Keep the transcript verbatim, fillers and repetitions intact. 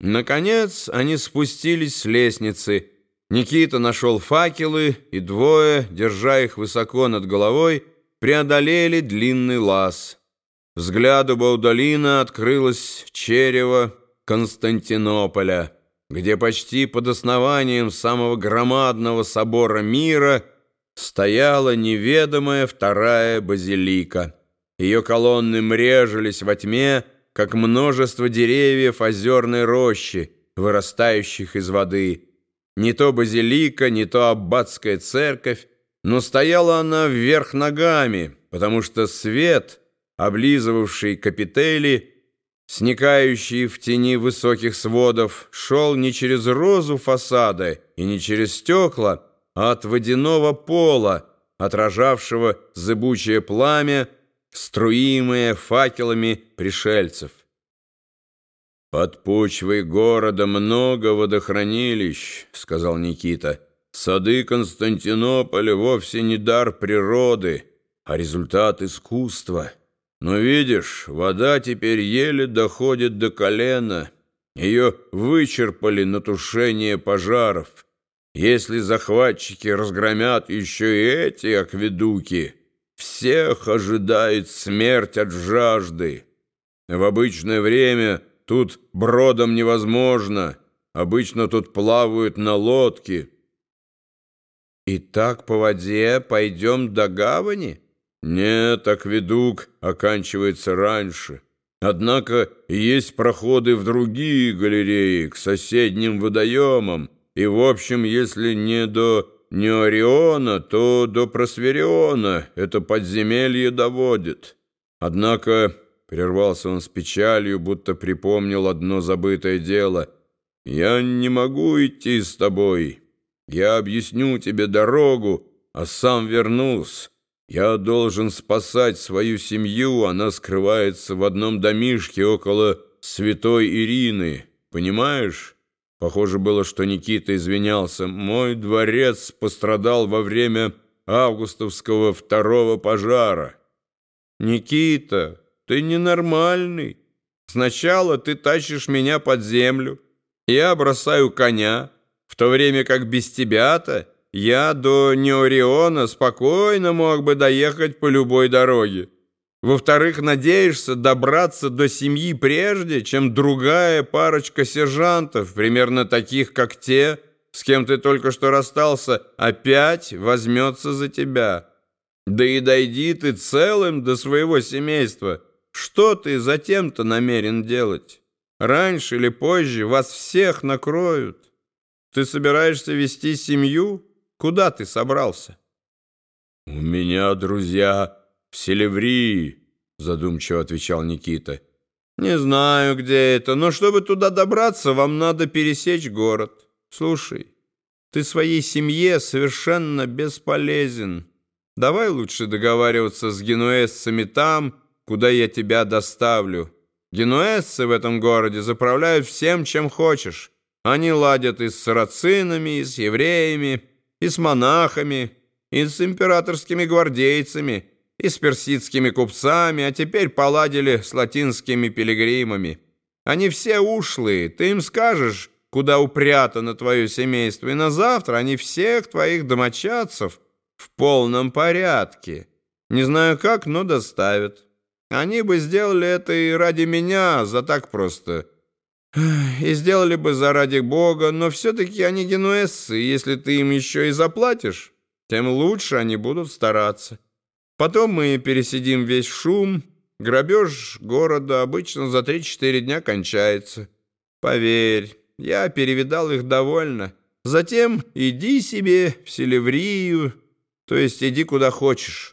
Наконец они спустились с лестницы. Никита нашел факелы, и двое, держа их высоко над головой, преодолели длинный лаз. Взгляду Баудолина открылось черево Константинополя, где почти под основанием самого громадного собора мира стояла неведомая вторая базилика. Ее колонны мрежились во тьме, как множество деревьев озерной рощи, вырастающих из воды. Не то базилика, не то аббатская церковь, но стояла она вверх ногами, потому что свет, облизывавший капители, сникающий в тени высоких сводов, шел не через розу фасада и не через стекла, а от водяного пола, отражавшего зыбучее пламя, струимые факелами пришельцев. «Под почвой города много водохранилищ», — сказал Никита. «Сады Константинополя вовсе не дар природы, а результат искусства. Но видишь, вода теперь еле доходит до колена. Ее вычерпали на тушение пожаров. Если захватчики разгромят еще и эти акведуки, всех ожидает смерть от жажды. В обычное время тут бродом невозможно, обычно тут плавают на лодке». «И так по воде пойдем до гавани?» «Нет, акведук оканчивается раньше. Однако есть проходы в другие галереи, к соседним водоемам, и, в общем, если не до Неориона, то до Просвериона это подземелье доводит. Однако, — прервался он с печалью, будто припомнил одно забытое дело, — я не могу идти с тобой. Я объясню тебе дорогу, а сам вернусь. Я должен спасать свою семью, она скрывается в одном домишке около святой Ирины. Понимаешь?» Похоже было, что Никита извинялся. «Мой дворец пострадал во время августовского второго пожара». «Никита, ты ненормальный. Сначала ты тащишь меня под землю, я бросаю коня, в то время как без тебя-то я до Неориона спокойно мог бы доехать по любой дороге. Во-вторых, надеешься добраться до семьи прежде, чем другая парочка сержантов, примерно таких, как те, с кем ты только что расстался, опять возьмется за тебя. Да и дойди ты целым до своего семейства. Что ты затем-то намерен делать? Раньше или позже вас всех накроют. Ты собираешься вести семью? Куда ты собрался?» «У меня друзья в Селеврии», — задумчиво отвечал Никита. «Не знаю, где это, но чтобы туда добраться, вам надо пересечь город. Слушай, ты своей семье совершенно бесполезен. Давай лучше договариваться с генуэзцами там, куда я тебя доставлю. Генуэзцы в этом городе заправляют всем, чем хочешь. Они ладят и с сарацинами, и с евреями, и с монахами, и с императорскими гвардейцами, и с персидскими купцами, а теперь поладили с латинскими пилигримами. Они все ушлые, ты им скажешь, куда упрятано твое семейство, и на завтра они всех твоих домочадцев в полном порядке. Не знаю как, но доставят. Они бы сделали это и ради меня, за так просто. И сделали бы заради Бога, но все-таки они генуэзцы, и если ты им еще и заплатишь, тем лучше они будут стараться. Потом мы пересидим весь шум. Грабеж города обычно за три-четыре дня кончается. Поверь, я перевидал их довольно. Затем иди себе в Селеврию, то есть иди куда хочешь.